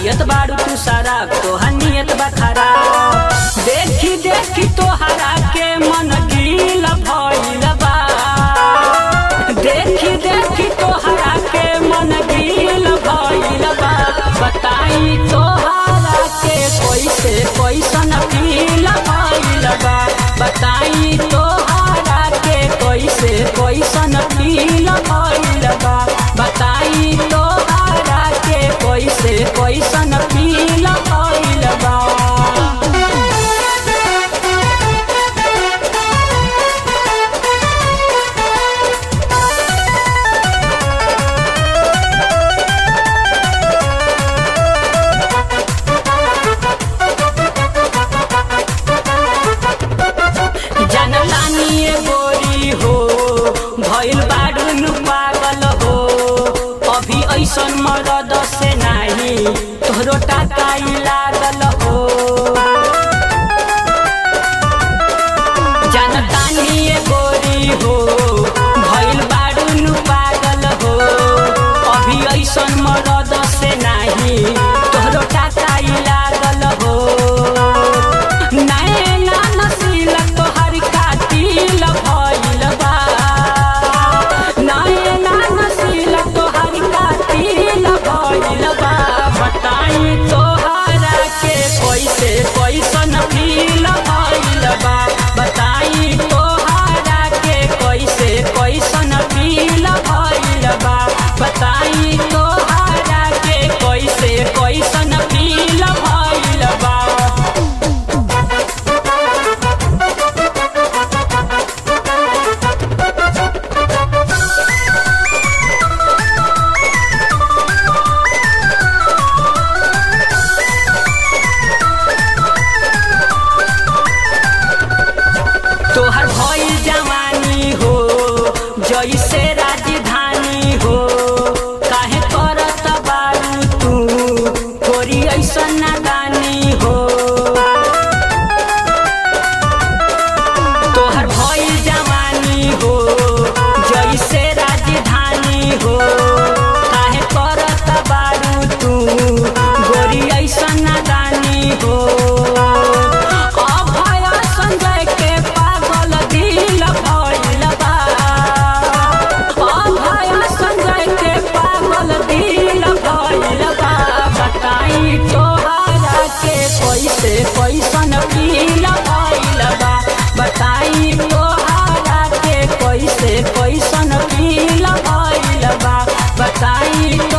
पियत बारू तू शराब तोहर नियत बा खराब। देखी देखी तोहरा के मन गील भइल बा। देखी देखी तोहरा के मन गील भइल बा। बताई तोहरा के कैसे कैसन फील भइल बा। बताई तोहरा के कैसे कैसन फील भइल बा। बताई तोहरा के कैसे कैसन फील भइल बा। भइल बारू पागल हो अभी ऐसन मरद से नाही तोहरो टाकाई लागल हो। जानतानी गोरी हो भइल बारू पागल हो अभी ऐसन मरद से नाही तोहरो टाकाई लागल हो। नैना नसील तोहर कातिल भइल बा। बताई तोहरा के कैसे कैसन फील भइल बा। बताई तोहरा के कैसे कैसन फील भइल बा। बताई तोहरा के कैसे कैसन फील भइल बा। तोहर भइल जवानी हो जैसे राजधानी हो। काहे करत बारू तू कोरी ऐसन नादानी हो। तोहर भइल जवानी हो जैसे राजधानी हो। काहे करत बारू तू गोरी ऐसन नादानी हो। कैसे कैसन फील भइल बा। बताई तोहरा के कैसे कैसन फील भइल बा। बताई